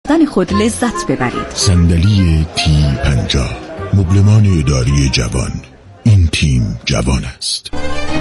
ساختن خود لذت ببرید. صندلی T50 مبلمان اداری جوان. این تیم جوان است.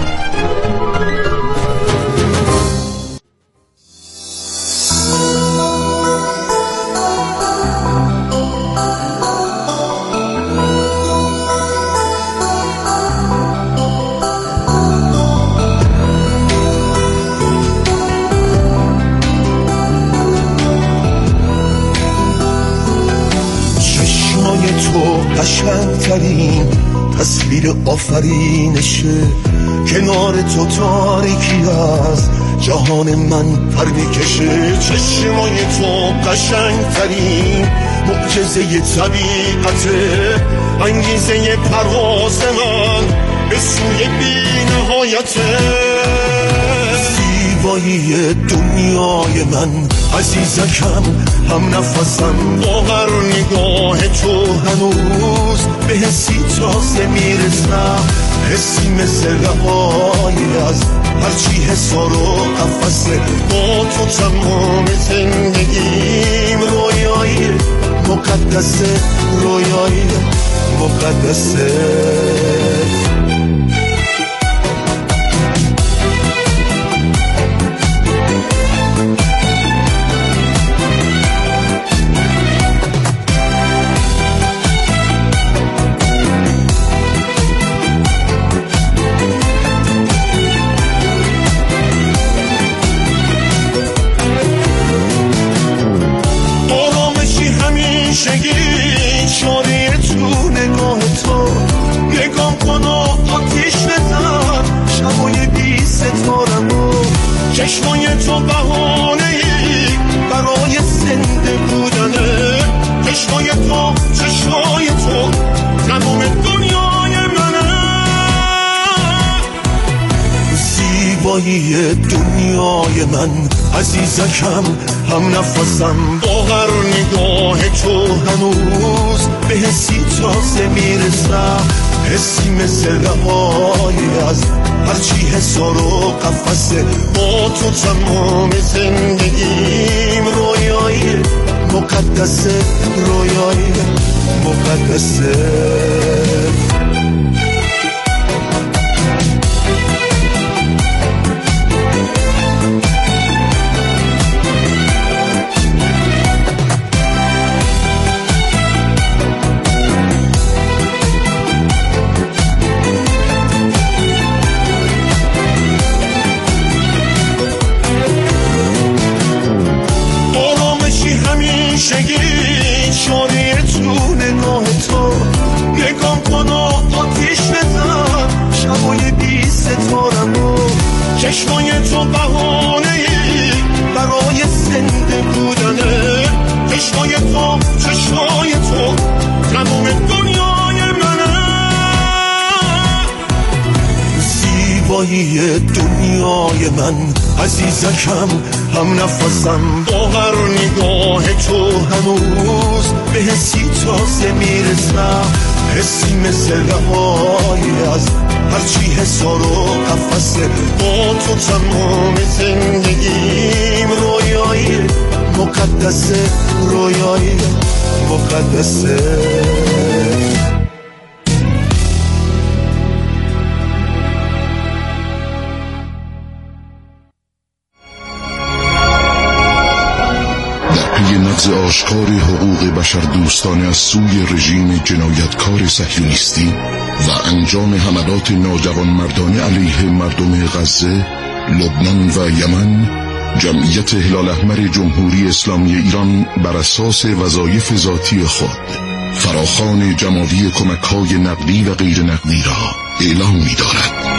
قشنگترین تصویر آفرینشه، کنار تو تاریکی از جهان من پر میکشه. چشمای تو قشنگترین معجزه طبیعته، انگیزه پرواز من به سوی بی‌نهایته. زیبایی دنیای من عزیزکم، هم نفسم با هر نگاه تو هنوز به حسی تازه میرسم، حسی مثل رهایی از هرچی حسار و قفسه. با تو تمام زندگیم رویایی مقدسه، رویایی مقدسه. شاره تو نگاه تو، نگاه کن و آتیش بزن شبای بی ستارمو. چشمای تو بهانه‌ای برای زنده بودنه، چشمای تو تمام دنیای منه. زیبایی دنیای من عزیزکم، هم نفسم با هر نگاه تو هنوز به حسی تازه میرسم، حسی مثل رهایی از هرچی حسار و قفسه. با تو تمام زندگیم رویایی مقدسه، رویایی مقدسه. شاره تو نگاه تو، نگاه کن و آتیش بزن شبای بی ستارمو. چشمای تو بهانه‌ای برای زنده بودنه، چشمای تو تمام دنیای منه. زیبایی دنیای من عزیزکم، هم نفسم با هر نگاه تو هنوز به حسی تازه میرسم، حسی مثل رهایی از هرچی حسار و قفسه. با تو تمام زندگیم رویایی مقدسه، رویایی مقدسه. نقض آشکار حقوق بشر دوستانه از سوی رژیم جنایتکار صهیونیستی و انجام حملات ناجوانمردانه علیه مردم غزه، لبنان و یمن، جمعیت هلال احمر جمهوری اسلامی ایران بر اساس وظایف ذاتی خود فراخوان جمعی کمک‌های نقدی و غیر نقدی را اعلام می‌دارد.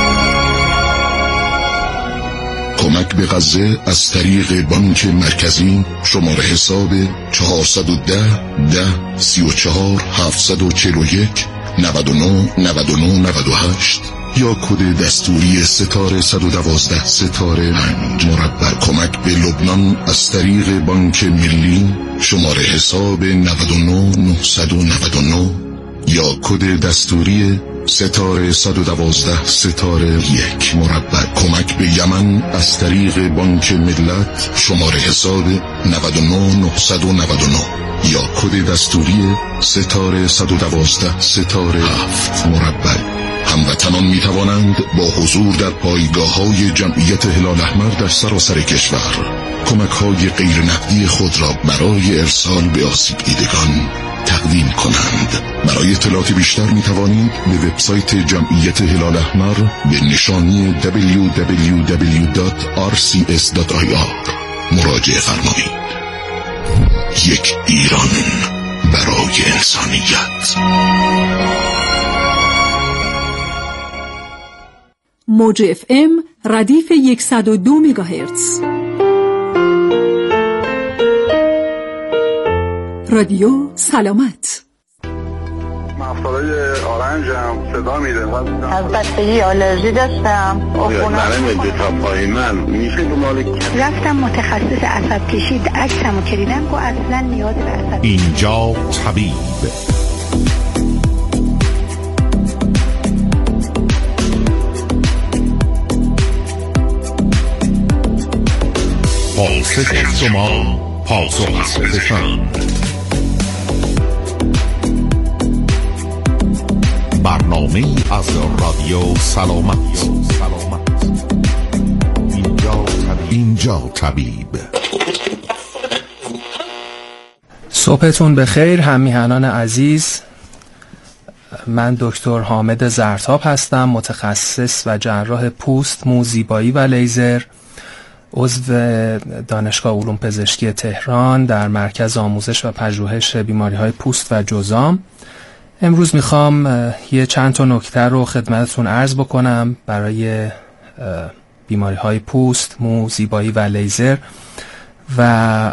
کمک به غزه از طریق بانک مرکزی، شماره حساب 410 10 34 741 99 99 98 یا کد دستوری ستاره 112 ستاره 5 مربع. کمک به لبنان از طریق بانک ملی، شماره حساب 99 999 یا کد دستوری ستاره 112 ستاره 1 مربع. کمک به یمن از طریق بانک ملت. شماره حساب 99999 یا کد دستوری ستاره 112 ستاره 7 مربع. هموطنان می توانند با حضور در پایگاه‌های جمعیت هلال احمر در سراسر کشور کمک‌های غیر نقدی خود را برای ارسال به آسیب دیدگان تقدیم کنند. برای اطلاعات بیشتر می توانید به وبسایت جمعیت هلال احمر به نشانی www.rcs.ir مراجعه فرمایید. یک ایران برای انسانیت. موج FM ردیف 102 مگاهرتز. رادیو سلامت. مفصلای آرنجم صدا میده. از بچگی آلرژی داشتم. نرم تا پای من میشه دنبال رفتم متخصص عصب کشید، عکسمو کردم گفت اصلا نیاز به عصب. اینجا طبیب. پاسخ شما، پاسخ حقیقتشان. برنامه از رادیو سلامت. اینجا طبیب. صبحتون بخیر همیهنان عزیز. من دکتر حامد زرتاب هستم، متخصص و جراح پوست، مو، زیبایی و لیزر، عضو دانشگاه علوم پزشکی تهران در مرکز آموزش و پژوهش بیماری‌های پوست و جذام. امروز میخوام یه چند تا نکته رو خدمتتون عرض بکنم برای بیماری‌های پوست، مو، زیبایی و لیزر و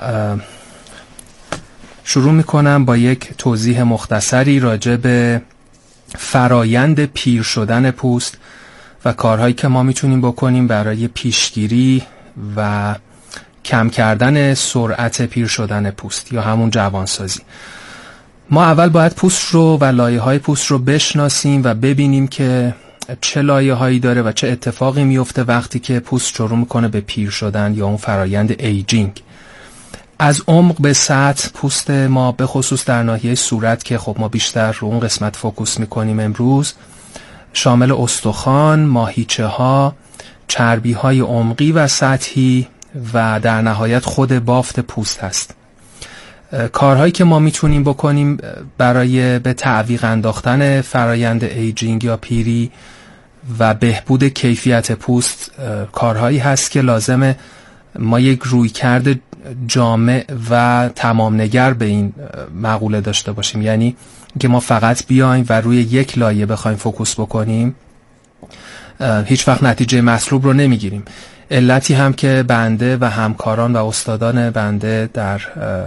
شروع میکنم با یک توضیح مختصری راجع به فرایند پیر شدن پوست و کارهایی که ما میتونیم بکنیم برای پیشگیری و کم کردن سرعت پیر شدن پوست یا همون جوانسازی. ما اول باید پوست رو و لایه‌های پوست رو بشناسیم و ببینیم که چه لایه‌هایی داره و چه اتفاقی میفته وقتی که پوست شروع میکنه به پیر شدن یا اون فرایند ایجینگ. از عمق به سطح پوست ما به خصوص در ناحیه صورت که خب ما بیشتر رو اون قسمت فوکوس میکنیم امروز، شامل استخوان، ماهیچه‌ها، چربی‌های عمقی و سطحی و در نهایت خود بافت پوست هست. کارهایی که ما میتونیم بکنیم برای به تعویق انداختن فرایند ایجینگ یا پیری و بهبود کیفیت پوست کارهایی هست که لازمه ما یک رویکرد جامع و تمام نگر به این مقوله داشته باشیم. یعنی که ما فقط بیایم و روی یک لایه بخوایم فوکوس بکنیم هیچ وقت نتیجه مطلوب رو نمیگیریم. علتی هم که بنده و همکاران و استادان بنده در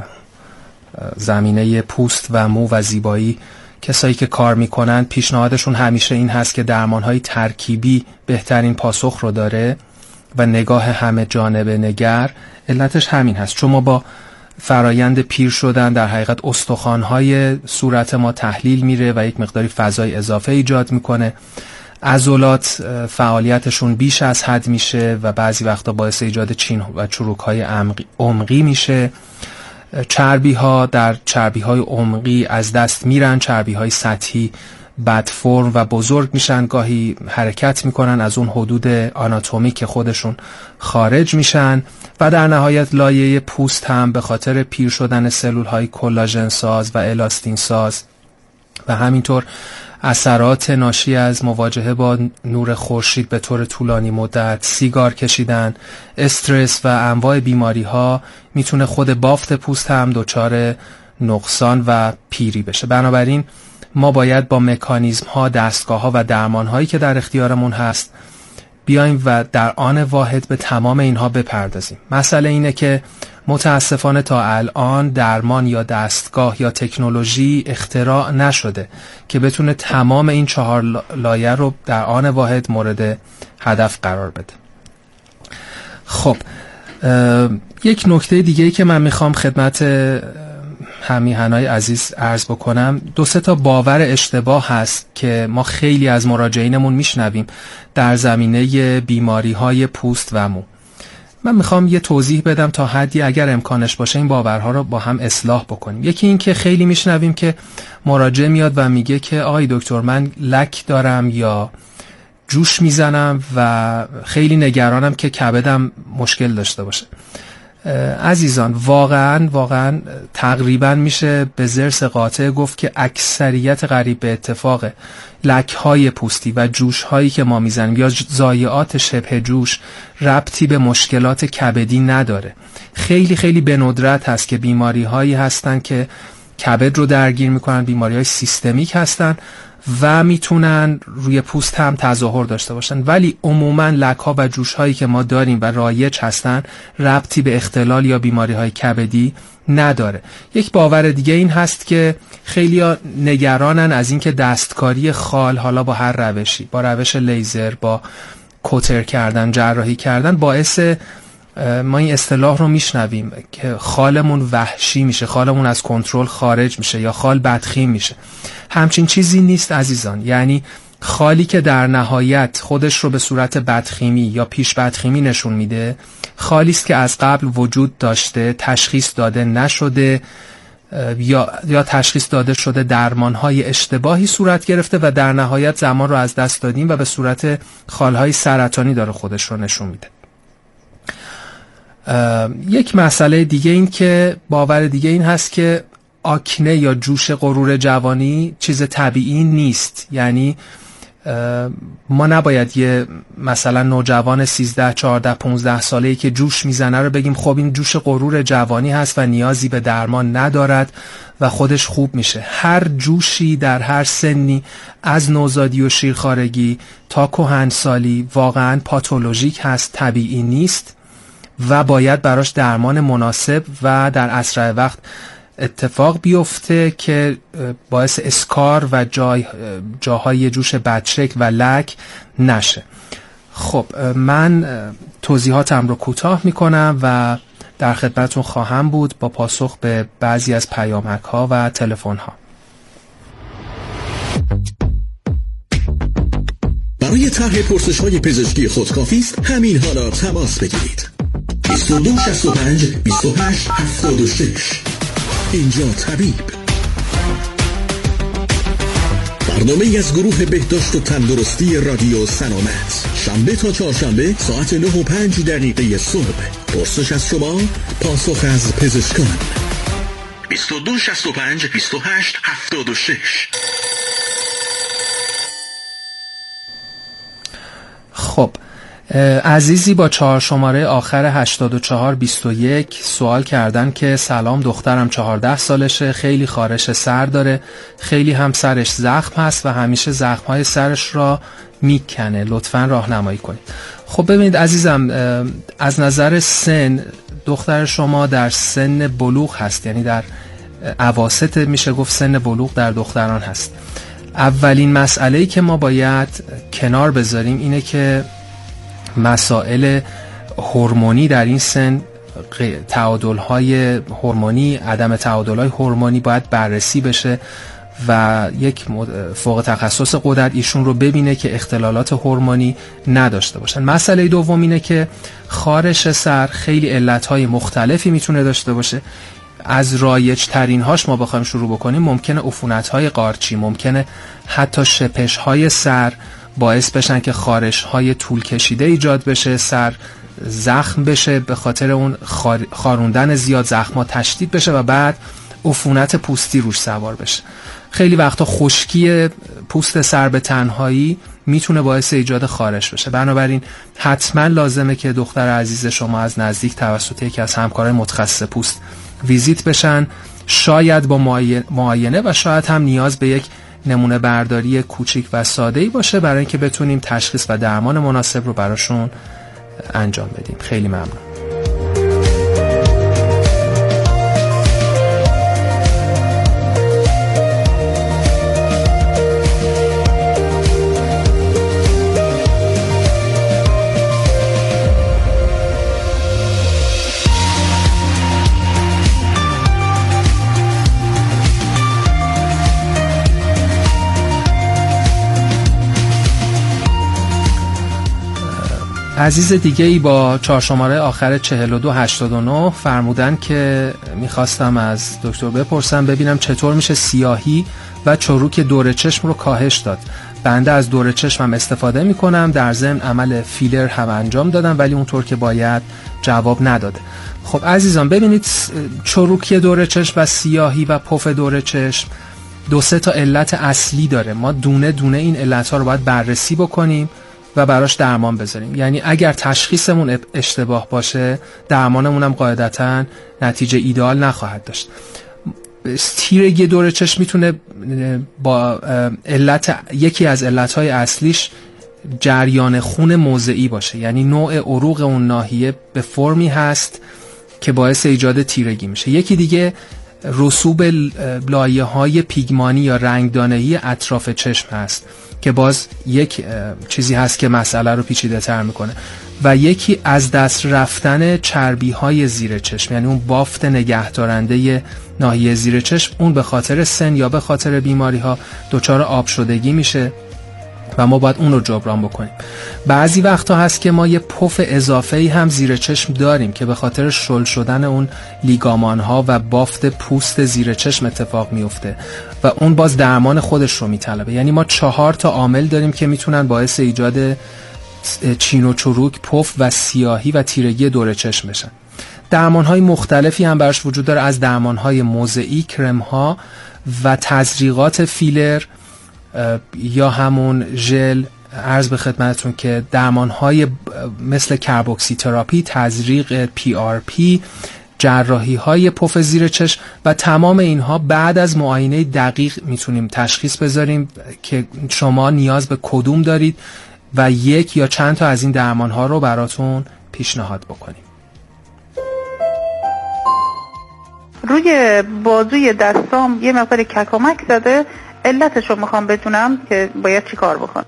زمینه پوست و مو و زیبایی کسایی که کار میکنن پیشنهادشون همیشه این هست که درمانهای ترکیبی بهترین پاسخ رو داره و نگاه همه جانبه نگر. علتش همین هست، چون ما با فرایند پیر شدن در حقیقت استخوان‌های صورت ما تحلیل میره و یک مقداری فضای اضافه ایجاد میکنه. عضلات فعالیتشون بیش از حد میشه و بعضی وقتا باعث ایجاد چین و چروک‌های عمقی میشه. چربی‌ها در چربی‌های عمقی از دست میرن، چربی‌های سطحی بد فرم و بزرگ میشن، گاهی حرکت میکنن از اون حدود آناتومی که خودشون خارج میشن و در نهایت لایه پوست هم به خاطر پیر شدن سلول‌های کلاژن ساز و الاستین ساز و همینطور اثرات ناشی از مواجهه با نور خورشید به طور طولانی مدت، سیگار کشیدن، استرس و انواع بیماری ها میتونه خود بافت پوست هم دچار نقصان و پیری بشه. بنابراین ما باید با مکانیزم ها، دستگاه ها و درمان هایی که در اختیارمون هست بیایم و در آن واحد به تمام اینها بپردازیم. مسئله اینه که متاسفانه تا الان درمان یا دستگاه یا تکنولوژی اختراع نشده که بتونه تمام این 4 لایه رو در آن واحد مورد هدف قرار بده. خب یک نکته دیگه‌ای که من میخوام خدمت همیهنای عزیز عرض بکنم، 2-3 تا باور اشتباه هست که ما خیلی از مراجعینمون میشنویم در زمینه بیماری‌های پوست و مو. من میخوام یه توضیح بدم تا حدی اگر امکانش باشه این باورها رو با هم اصلاح بکنیم. یکی این که خیلی میشنویم که مراجع میاد و میگه که آقای دکتر من لک دارم یا جوش میزنم و خیلی نگرانم که کبدم مشکل داشته باشه. عزیزان واقعا تقریبا میشه به ضرس قاطع گفت که اکثریت قریب به اتفاق لک‌های پوستی و جوش‌هایی که ما میزنیم یا ضایعات شبه جوش ربطی به مشکلات کبدی نداره. خیلی به ندرت هست که بیماری‌هایی هستن که کبد رو درگیر میکنن، بیماری‌های سیستمیک هستن و میتونن روی پوست هم تظاهر داشته باشن، ولی عموما لک‌ها و جوش‌هایی که ما داریم و رایج هستن ربطی به اختلال یا بیماری‌های کبدی نداره. یک باور دیگه این هست که خیلی‌ها نگرانن از اینکه دستکاری خال، حالا با هر روشی، با روش لیزر، با کوتر کردن، جراحی کردن، باعث ما این اصطلاح رو میشنویم که خالمون وحشی میشه، خالمون از کنترل خارج میشه یا خال بدخیم میشه. همچین چیزی نیست عزیزان. یعنی خالی که در نهایت خودش رو به صورت بدخیمی یا پیش بدخیمی نشون میده، خالی است که از قبل وجود داشته، تشخیص داده نشده یا تشخیص داده شده، درمانهای اشتباهی صورت گرفته و در نهایت زمان رو از دست دادیم و به صورت خالهای سرطانی داره خودش رو نشون میده. یک مسئله دیگه این که باور دیگه این هست که آکنه یا جوش غرور جوانی چیز طبیعی نیست. یعنی ما نباید یه مثلا نوجوان 13 14 15 ساله‌ای که جوش میزنه رو بگیم خب این جوش غرور جوانی هست و نیازی به درمان ندارد و خودش خوب میشه. هر جوشی در هر سنی از نوزادی و شیرخوارگی تا کهنسالی واقعا پاتولوژیک هست، طبیعی نیست و باید براش درمان مناسب و در اسرع وقت اتفاق بیفته که باعث اسکار و جاهای جوش بدشکل و لک نشه. خب من توضیحاتم رو کوتاه میکنم و در خدمتتون خواهم بود با پاسخ به بعضی از پیامک ها و تلفن ها. برای طرح پرسش های پزشکی خود کافی است همین حالا تماس بگیرید. 22 65 28 76. اینجا طبیب. برنامه از گروه بهداشت و تندرستی رادیو سلامت، شنبه تا چهارشنبه ساعت 9:05 صبح. پرسش از شما، پاسخ از پزشکان. 22 65 28 76. خب عزیزی با 4 شماره آخر 8421 سوال کردن که سلام دخترم 14 سالشه، خیلی خارش سر داره، خیلی هم سرش زخم هست و همیشه زخمهای سرش را میکنه، لطفاً راهنمایی کنید. خب ببینید عزیزم، از نظر سن دختر شما در سن بلوغ هست، یعنی در اواسط میشه گفت سن بلوغ در دختران هست. اولین مسئله‌ای که ما باید کنار بذاریم اینه که مسائل هورمونی در این سن، تعادل‌های هورمونی، عدم تعادل‌های هورمونی باید بررسی بشه و یک فوق تخصص قدرت ایشون رو ببینه که اختلالات هورمونی نداشته باشن. مسئله دوم اینه که خارش سر خیلی علت‌های مختلفی میتونه داشته باشه. از رایج ترین هاش ما بخوایم شروع بکنیم ممکنه عفونت‌های قارچی، ممکنه حتی شپش‌های سر باعث بشن که خارش‌های طول کشیده ایجاد بشه، سر زخم بشه، به خاطر اون خاروندن زیاد زخم‌ها تشدید بشه و بعد عفونت پوستی روش سوار بشه. خیلی وقتا خشکی پوست سر به تنهایی میتونه باعث ایجاد خارش بشه. بنابراین حتما لازمه که دختر عزیز شما از نزدیک توسط یکی از همکارای متخصص پوست ویزیت بشن، شاید با معاینه و شاید هم نیاز به یک نمونه برداری کوچیک و ساده‌ای باشه برای اینکه بتونیم تشخیص و درمان مناسب رو براشون انجام بدیم. خیلی ممنون. عزیز دیگه ای با 4 شماره آخر 4289 فرمودن که میخواستم از دکتر بپرسم ببینم چطور میشه سیاهی و چروک دور چشم رو کاهش داد. بنده از دور چشمم استفاده میکنم، در ضمن عمل فیلر هم انجام دادم ولی اونطور که باید جواب نداده. خب عزیزان ببینید، چروکی دور چشم و سیاهی و پف دور چشم 2-3 تا علت اصلی داره. ما دونه دونه این علت‌ها رو باید بررسی بکنیم و براش درمان بذاریم. یعنی اگر تشخیصمون اشتباه باشه، درمانمون هم قاعدتاً نتیجه ایدئال نخواهد داشت. تیرگی دور چشم میتونه با یکی از علت‌های اصلیش جریان خون موضعی باشه، یعنی نوع عروق اون ناحیه به فرمی هست که باعث ایجاد تیرگی میشه. یکی دیگه رسوب لایه‌های پیگمانی یا رنگدانه‌ای اطراف چشم هست که باز یک چیزی هست که مسئله رو پیچیده تر میکنه. و یکی از دست رفتن چربی‌های زیر چشم، یعنی اون بافت نگهدارنده ناحیه زیر چشم، اون به خاطر سن یا به خاطر بیماری‌ها دچار آب شدگی میشه و ما باید اون رو جبران بکنیم. بعضی وقتا هست که ما یه پف اضافه‌ای هم زیر چشم داریم که به خاطر شل شدن اون لیگامان‌ها و بافت پوست زیر چشم اتفاق میفته و اون باز درمان خودش رو میطلبه. یعنی ما 4 تا عامل داریم که میتونن باعث ایجاد چین و چروک، پف و سیاهی و تیرگی دور چشم بشن. درمان‌های مختلفی هم براش وجود داره، از درمان‌های موضعی، کرم‌ها و تزریقات فیلر یا همون ژل. عرض به خدمتتون که درمان‌های مثل کربوکسی تراپی، تزریق PRP، جراحی‌های پف زیر چشم و تمام اینها بعد از معاینه دقیق میتونیم تشخیص بذاریم که شما نیاز به کدوم دارید و یک یا چند تا از این درمان‌ها رو براتون پیشنهاد بکنیم. روی بازوی دستام یه مقدار ککمک زده، علتش رو میخوام بدونم که باید چی کار بکنم.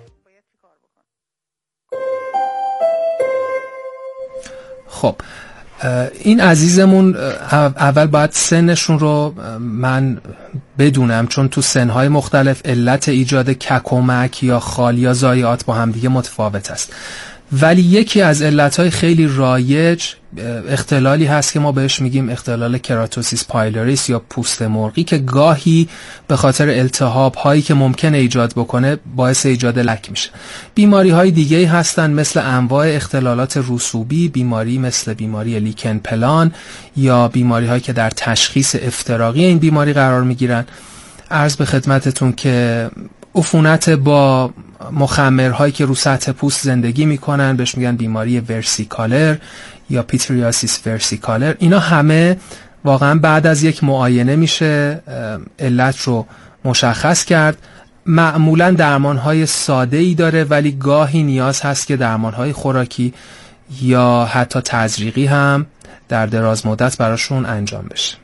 خب این عزیزمون اول باید سنشون رو من بدونم، چون تو سنهای مختلف علت ایجاد ککمک یا خال یا ضایعات با هم دیگه متفاوت است. ولی یکی از علتهای خیلی رایج اختلالی هست که ما بهش میگیم اختلال کراتوسیس پایلوریس یا پوست مرغی، که گاهی به خاطر التهاب هایی که ممکنه ایجاد بکنه باعث ایجاد لک میشه. بیماری های دیگه هستن مثل انواع اختلالات رسوبی، بیماری مثل بیماری لیکن پلان یا بیماری هایی که در تشخیص افتراقی این بیماری قرار میگیرن. عرض به خدمتتون که عفونت با مخمرهایی که رو سطح پوست زندگی میکنن بهش میگن بیماری ورسیکالر یا پیتریاسیس ورسیکالر. اینا همه واقعا بعد از یک معاینه میشه علت رو مشخص کرد. معمولا درمانهای ساده ای داره ولی گاهی نیاز هست که درمانهای خوراکی یا حتی تزریقی هم در دراز مدت براشون انجام بشه.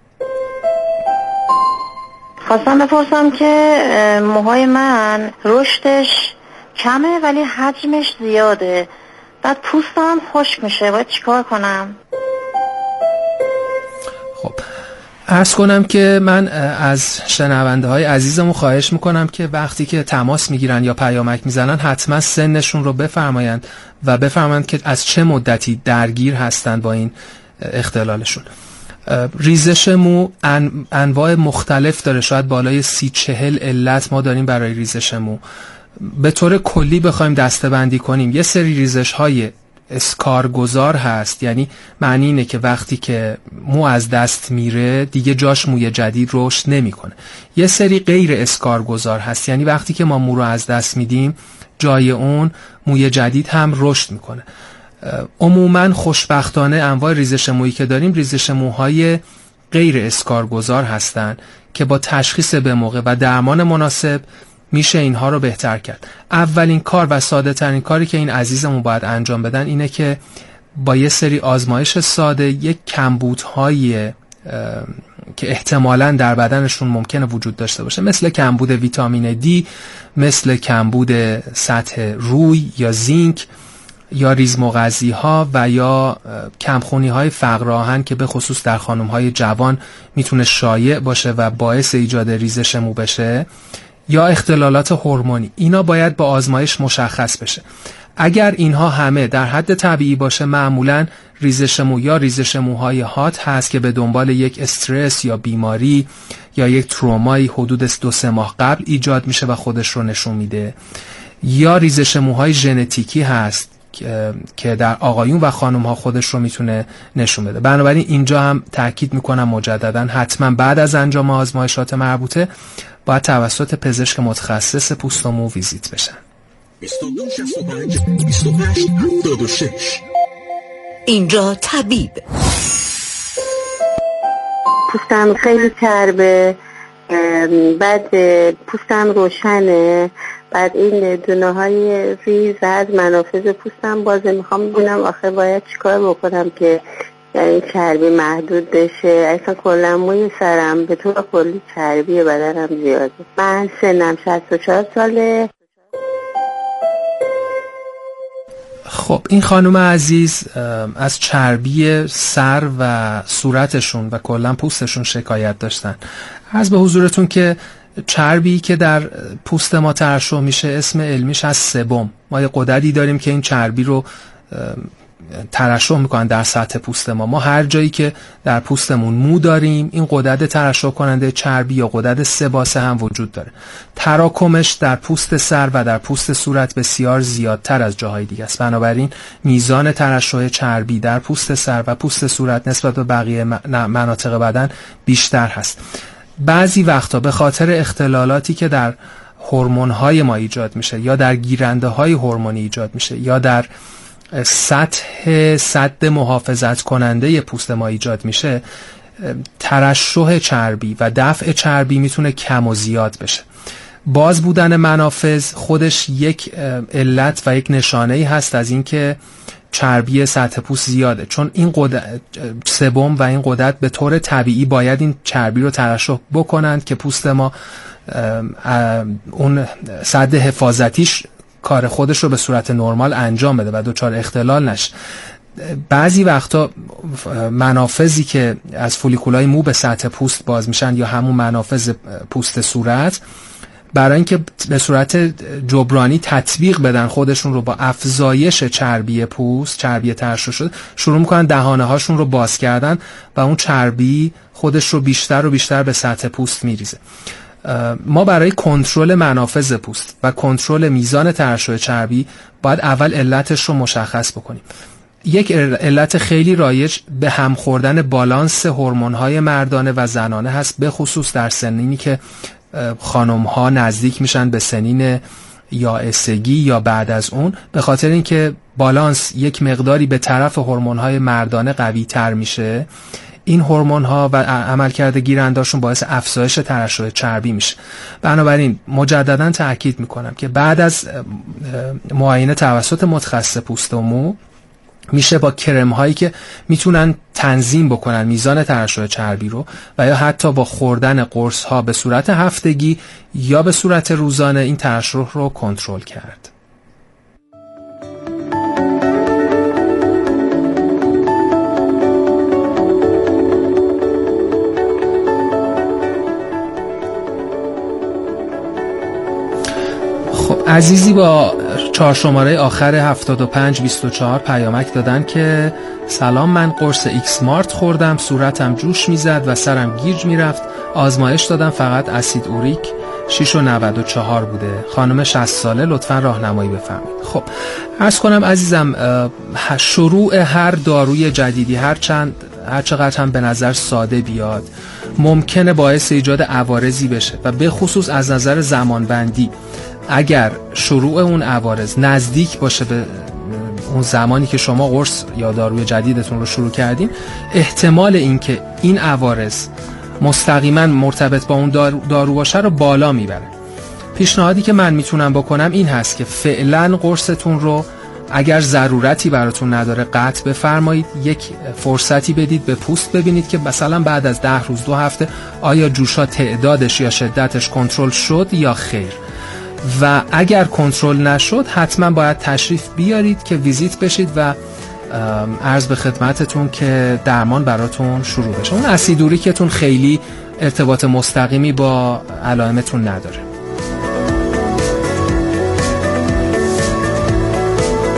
خواستم بپرسم که موهای من رشدش کمه ولی حجمش زیاده، بعد پوستم خشک میشه، باید چیکار کنم؟ خب عرض کنم که من از شنونده های عزیزمون خواهش میکنم که وقتی که تماس میگیرن یا پیامک میزنن حتما سنشون رو بفرمایند و بفرمایند که از چه مدتی درگیر هستن با این اختلالشون. ریزش مو انواع مختلف داره، شاید بالای 30-40 علت ما داریم برای ریزش مو. به طور کلی بخوایم دسته‌بندی کنیم، یه سری ریزش های اسکارگذار هست، یعنی معنی اینه که وقتی که مو از دست میره دیگه جاش موی جدید رشد نمیکنه. یه سری غیر اسکارگذار هست، یعنی وقتی که ما مو رو از دست میدیم جای اون موی جدید هم رشد میکنه. عموما خوشبختانه انواع ریزش مویی که داریم ریزش موهای غیر اسکارگذار هستن که با تشخیص به موقع و درمان مناسب میشه اینها رو بهتر کرد. اولین کار و ساده ترین کاری که این عزیزمون باید انجام بدن اینه که با یه سری آزمایش ساده یک کمبودهای که احتمالاً در بدنشون ممکنه وجود داشته باشه، مثل کمبود ویتامین دی، مثل کمبود سطح روی یا زینک یا ریزمغذی ها و یا کمخونی های فقر آهن که به خصوص در خانم های جوان میتونه شایع باشه و باعث ایجاد ریزش مو بشه، یا اختلالات هورمونی. اینا باید با آزمایش مشخص بشه. اگر اینها همه در حد طبیعی باشه، معمولاً ریزش مو یا ریزش موهای هات هست که به دنبال یک استرس یا بیماری یا یک ترومایی حدود 2-3 ماه قبل ایجاد میشه و خودش رو نشون میده، یا ریزش موهای ژنتیکی هست که در آقایون و خانم ها خودش رو میتونه نشون بده. بنابراین اینجا هم تاکید میکنم مجددا حتما بعد از انجام آزمایشات مربوطه باید توسط پزشک متخصص پوست و مو ویزیت بشن. 2265 اینجا طبیب. پوستم خیلی چربه، بعد پوستم روشنه، بعد این دونه های ریز از منافذ پوستم بازه. میخوام ببینم آخه باید چیکار بکنم که این چربی محدود بشه. اصلا کلا موی سرم به طور کلی چربی بدنم زیاده. من سنم 64 ساله. خب این خانم عزیز از چربی سر و صورتشون و کلا پوستشون شکایت داشتن. عرض به حضورتون که چربی که در پوست ما ترشح میشه اسم علمیش از سبم. ما یه غددی داریم که این چربی رو ترشح میکنن در سطح پوست ما. ما هر جایی که در پوستمون مو داریم این غدد ترشح کننده چربی یا غدد سباسه هم وجود داره. تراکمش در پوست سر و در پوست صورت بسیار زیادتر از جاهای دیگه است. بنابراین میزان ترشح چربی در پوست سر و پوست صورت نسبت به بقیه مناطق بدن بیشتر هست. بعضی وقتا به خاطر اختلالاتی که در هورمون‌های ما ایجاد میشه یا در گیرنده‌های هورمونی ایجاد میشه یا در سطح سد محافظت کننده پوست ما ایجاد میشه، ترشح چربی و دفع چربی میتونه کم و زیاد بشه. باز بودن منافذ خودش یک علت و یک نشانه‌ای هست از اینکه چربی سطح پوست زیاده، چون این سبم و این غدد به طور طبیعی باید این چربی رو ترشح بکنند که پوست ما اون سد حفاظتیش کار خودش رو به صورت نرمال انجام بده و دچار اختلال نشه. بعضی وقتا منافذی که از فولیکولای مو به سطح پوست باز میشن یا همون منافذ پوست صورت، برای اینکه به صورت جبرانی تطبیق بدن خودشون رو با افزایش چربی پوست، چربی ترشح شده، شروع میکنن دهانه هاشون رو باز کردن و اون چربی خودش رو بیشتر و بیشتر به سطح پوست میریزه. ما برای کنترل منافذ پوست و کنترل میزان ترشح چربی باید اول علتش رو مشخص بکنیم. یک علت خیلی رایج به هم خوردن بالانس هورمون‌های مردانه و زنانه هست، به خصوص در سنینی که خانم‌ها نزدیک میشن به سنین یائسگی یا بعد از اون، به خاطر اینکه بالانس یک مقداری به طرف هورمون‌های مردانه قوی تر میشه، این هورمون‌ها و عملکرد گیرنده‌شون باعث افزایش ترشح چربی میشه. بنابراین مجدداً تأکید میکنم که بعد از معاینه توسط متخصص پوست و مو میشه با کرم هایی که میتونن تنظیم بکنن میزان ترشح چربی رو و یا حتی با خوردن قرص ها به صورت هفتگی یا به صورت روزانه این ترشح رو کنترل کرد. خب عزیزی با 4 شماره آخر 7524 پیامک دادن که سلام، من قرص ایکس مارت خوردم، صورتم جوش میزد و سرم گیج میرفت، آزمایش دادم فقط اسید اوریک 6.94 بوده. خانم 60 ساله، لطفا راهنمایی بفرمایید. خب عرض کنم عزیزم، شروع هر داروی جدیدی هر چقدر هم به نظر ساده بیاد ممکنه باعث ایجاد عوارضی بشه و به خصوص از نظر زمانبندی اگر شروع اون عوارض نزدیک باشه به اون زمانی که شما قرص یا داروی جدیدتون رو شروع کردین، احتمال اینکه این عوارض مستقیما مرتبط با اون دارو باشه رو بالا میبره. پیشنهادی که من میتونم بکنم این هست که فعلا قرصتون رو اگر ضرورتی براتون نداره قطع بفرمایید، یک فرصتی بدید به پوست ببینید که مثلا بعد از 10 روز 2 هفته آیا جوشا تعدادش یا شدتش کنترل شد یا خیر. و اگر کنترل نشد حتما باید تشریف بیارید که ویزیت بشید و عرض به خدمتتون که درمان براتون شروع بشه. اون اسید اوریکتون خیلی ارتباط مستقیمی با علائمتون نداره.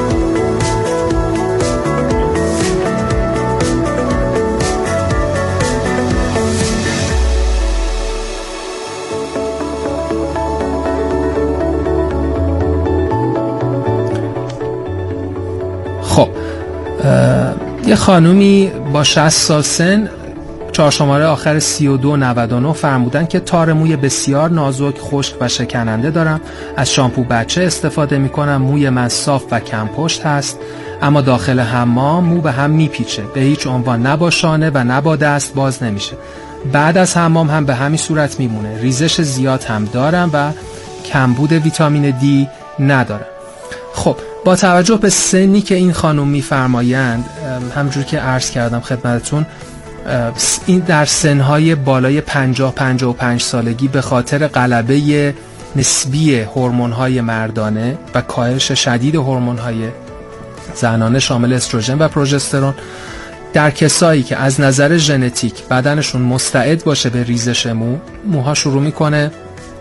یه خانومی با 60 سال سن، 4 شماره آخر 3299 فرمودن که تار موی بسیار نازک، خشک و شکننده دارم. از شامپو بچه استفاده میکنم. موی من صاف و کم پشت هست، اما داخل حمام مو به هم میپیچه. به هیچ عنوان نه با شانه و نه با دست باز نمیشه. بعد از حمام هم به همین صورت میمونه. ریزش زیاد هم دارم و کمبود ویتامین دی ندارم. خب با توجه به سنی که این خانم میفرمایند، همونجور که عرض کردم خدمتتون، این در سنهای بالای 50-55 سالگی به خاطر غلبه نسبی هورمون‌های مردانه و کاهش شدید هورمون‌های زنانه شامل استروژن و پروژسترون، در کسایی که از نظر ژنتیک بدنشون مستعد باشه به ریزش موها شروع میکنه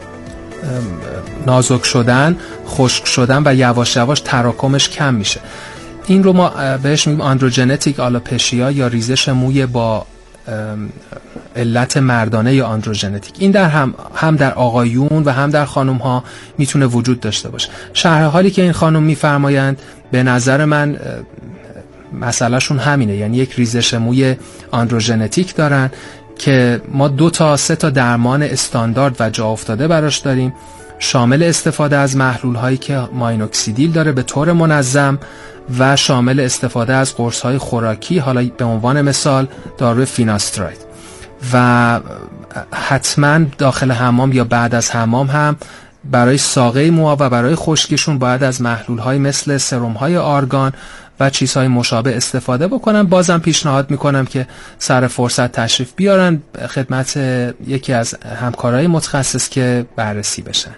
نازک شدن، خشک شدن و یواش یواش تراکمش کم میشه. این رو ما بهش میگیم آندروژنتیک آلوپشیا یا ریزش موی با علت مردانه یا آندروژنتیک. این در هم در آقایون و هم در خانم ها میتونه وجود داشته باشه. شرح حالی که این خانم میفرمایند به نظر من مسئله شون همینه، یعنی یک ریزش موی آندروژنتیک دارن که ما 2 تا 3 تا درمان استاندارد و جا افتاده براش داریم، شامل استفاده از محلول هایی که ماینوکسیدیل داره به طور منظم و شامل استفاده از قرص های خوراکی، حالا به عنوان مثال داروی فیناستراید. و حتما داخل حمام یا بعد از حمام هم برای ساقه موها و برای خشکیشون باید از محلول های مثل سرم های آرگان و چیزهای مشابه استفاده بکنم. بازم پیشنهاد میکنم که سر فرصت تشریف بیارن خدمت یکی از همکارای متخصص که بررسی بشن.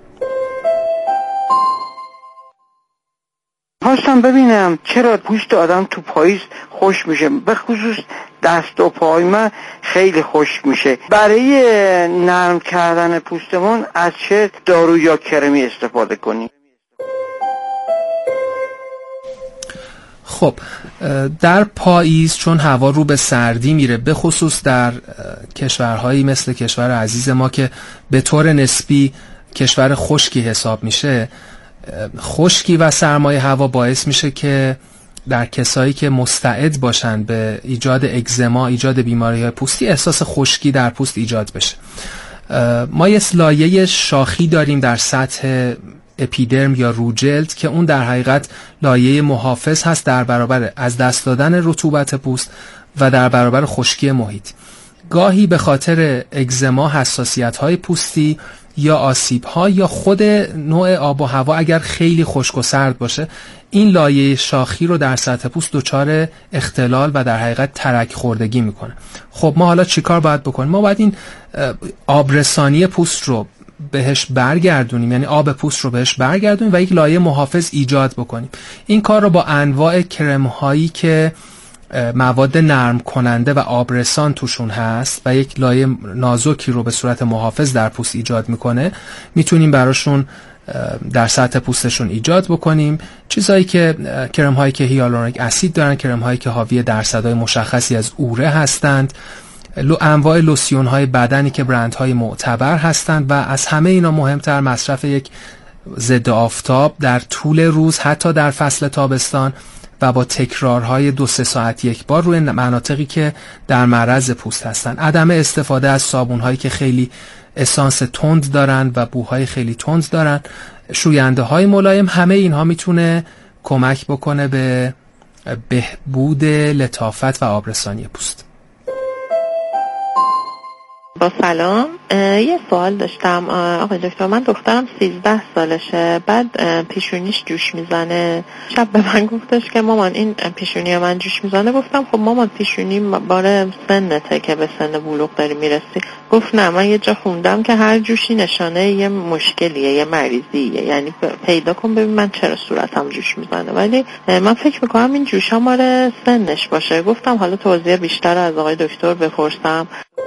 خواستم ببینم چرا پوست آدم تو پاییز خشک میشه، به خصوص دست و پای من خیلی خشک میشه. برای نرم کردن پوستمون از چه دارو یا کرمی استفاده کنیم؟ خب در پاییز چون هوا رو به سردی میره، به خصوص در کشورهایی مثل کشور عزیز ما که به طور نسبی کشور خشکی حساب میشه، خشکی و سرمایه هوا باعث میشه که در کسایی که مستعد باشن به ایجاد اگزما، ایجاد بیماری‌های پوستی، احساس خشکی در پوست ایجاد بشه. ما یه لایه شاخی داریم در سطح اپیدرم یا روجلد که اون در حقیقت لایه محافظ هست در برابر از دست دادن رطوبت پوست و در برابر خشکی محیط. گاهی به خاطر اگزما، حساسیت‌های پوستی یا آسیب‌ها یا خود نوع آب و هوا اگر خیلی خشک و سرد باشه، این لایه شاخی رو در سطح پوست دچار اختلال و در حقیقت ترک خوردگی میکنه. خب ما حالا چیکار باید بکنیم؟ ما باید این آبرسانی پوست رو بهش برگردونیم، یعنی آب پوست رو بهش برگردونیم و یک لایه محافظ ایجاد بکنیم. این کار رو با انواع کرم هایی که مواد نرم کننده و آبرسان توشون هست و یک لایه نازکی رو به صورت محافظ در پوست ایجاد میکنه میتونیم براشون در سطح پوستشون ایجاد بکنیم. چیزهایی که کرم هایی که هیالورونیک اسید دارن، کرم هایی که حاوی درصدهای مشخصی از اوره هستند، انواع لوسیون های بدنی که برندهای معتبر هستند و از همه اینا مهمتر مصرف یک ضد آفتاب در طول روز، حتی در فصل تابستان و با تکرارهای 2-3 ساعت یک بار روی مناطقی که در معرض پوست هستن. عدم استفاده از صابون‌هایی که خیلی اسانس تند دارن و بوهای خیلی تند دارن، شوینده های ملایم، همه اینها میتونه کمک بکنه به بهبود لطافت و آبرسانی پوست. با سلام، یه سوال داشتم آقای دکتر. من دخترم 13 سالشه، بعد پیشونیش جوش میزنه. شب به من گفتش که مامان این پیشونی من جوش میزنه. گفتم خب مامان پیشونی باره سنته که به سن بلوغ داری میرسی. گفت نه، من یه جا خوندم که هر جوشی نشانه یه مشکلیه، یه مریضیه، یعنی پیدا کن ببین من چرا صورتم جوش میزنه. ولی من فکر میکنم این جوشا مال سنش باشه. گفتم حالا توضیح بیشتر از آقای دکتر بپرسم.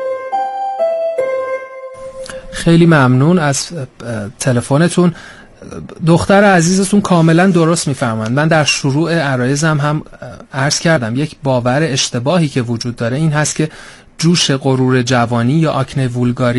خیلی ممنون از تلفنتون. دختر عزیزتون کاملا درست میفرمایند. من در شروع عرایزم هم عرض کردم یک باور اشتباهی که وجود داره این هست که جوش غرور جوانی یا آکنه وولگاری